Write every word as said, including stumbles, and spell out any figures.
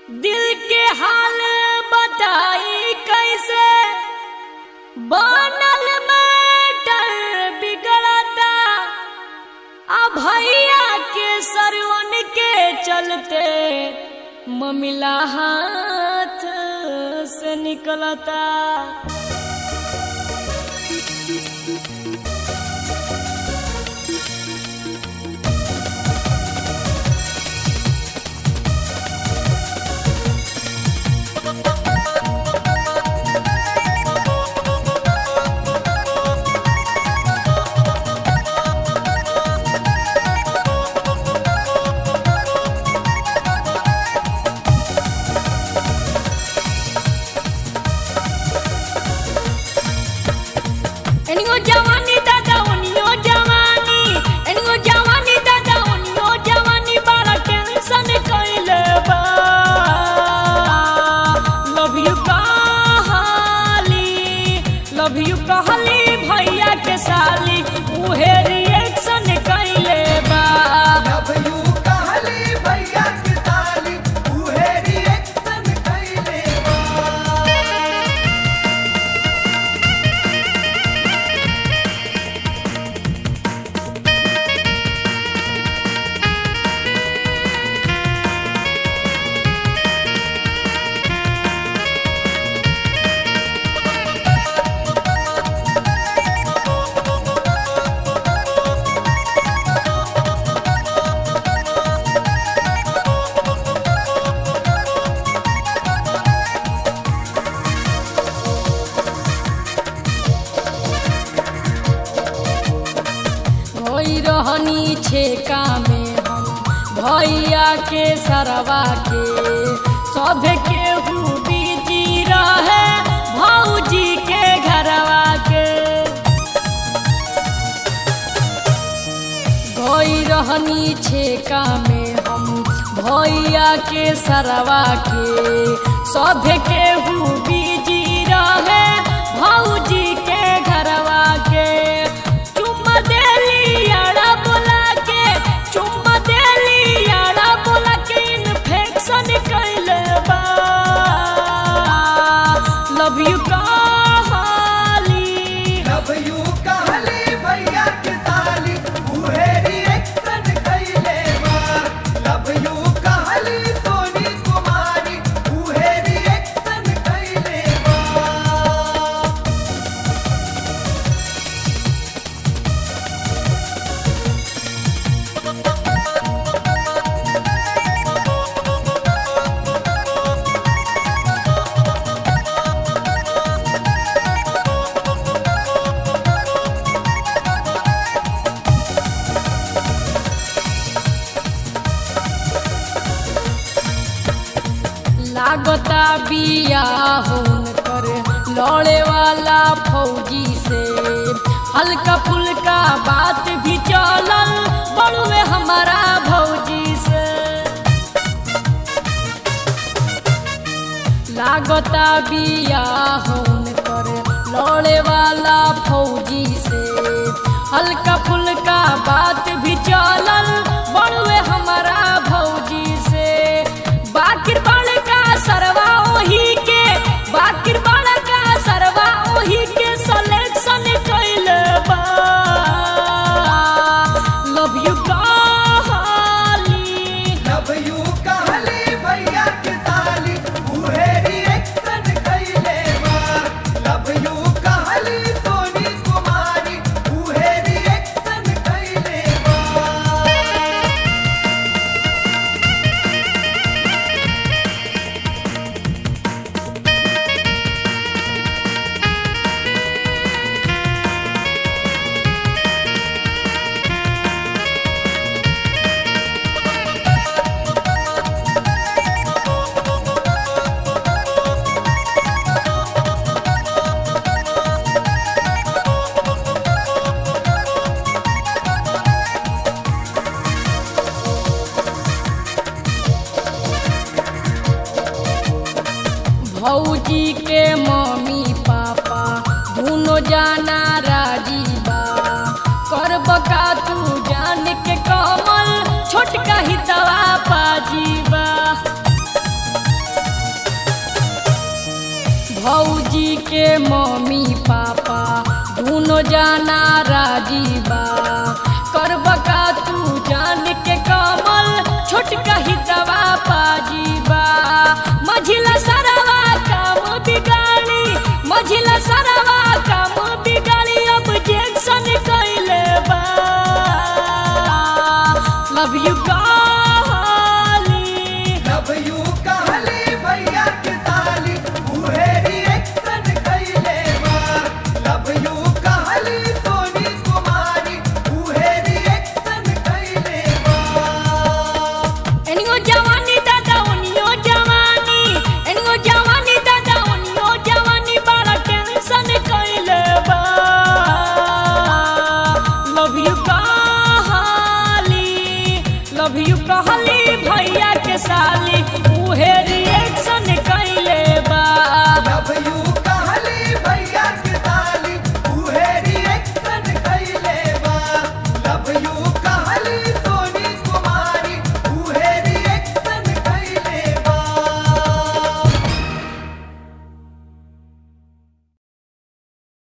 दिल के हाल बताई कैसे बनल मैटर बिगड़ता। अब भैया के सरवन के चलते ममिला हाथ से निकलता। एनियो जवानी दादा ओनियो जवानी, एनियो जवानी दादा ओनियो जवानी, बड़ा टेंशन कइले बा। लव यू कहली, लव यू कहली भैया के साली, उहे रिएक्शन कइले बा। लव यू कहली भैया के साली, उहे रिएक्शन कइले बा। होई रहनी छेका में हम भैया के सरवा के, सब केहू बिजी रहे भौजी के घरवा के। होई रहनी छेका में हम भैया के सरवा के, सब केहू बिजी रहे भौजी के घरवा के। चुम्मा देली यारा बोला के, चुम्मा देली यारा बोला के, इन्फेक्शन कइले बा। लव यू कहली, लव यू कहली भैया के साली, उहे रिएक्शन कइले बा। लव यू कहली सोनी कुमारी, उहे रिएक्शन कइले बा। लागता बियाह कर लड़े वाला फौजी से, हल्का फुल्का बात भी चलल बड़ुए हमारा भौजी से। लागता बियाह कर लड़े वाला फौजी से, हल्का फुल्का बात भी चलल बड़ुए हमारा भौजी से। बाकिर बड़का सरवा ओही के, बाकिर बड़का सरवा ओही के सिलेक्शन कइले बा। लव यू कहली, लव यू कहली भैया के साली, उहे रिएक्शन कइले बा। लव यू कहली सोनी कुमारी, उहे रिएक्शन कइले बा। भौजी के मम्मी पापा दोनों जाना राजी बा। करब का तू जान के कमल छोटका ही दवा पाजीबा। के मम्मी पापा दोनों जाना राजी बा। करब का तू जान के कमल छोटका हितवा पाजी बा। मझिला सरवा काम बिगाड़ी, मझिला सरवा काम बिगाड़ी ऑब्जेक्शन कैले बा। लव यू कहली, लव यू कहली भैया के साली उहे रिएक्शन कैले बा। लव यू कहली सोनी कुमारी उहे रिएक्शन कैले बा। एनियो जवानी दादा ओनियो जवानी, एनियो जवानी दादा ओनियो जवानी बड़ा टेंशन कैले बा। लव यू कहली, लव यू कहली भैया के साली उहे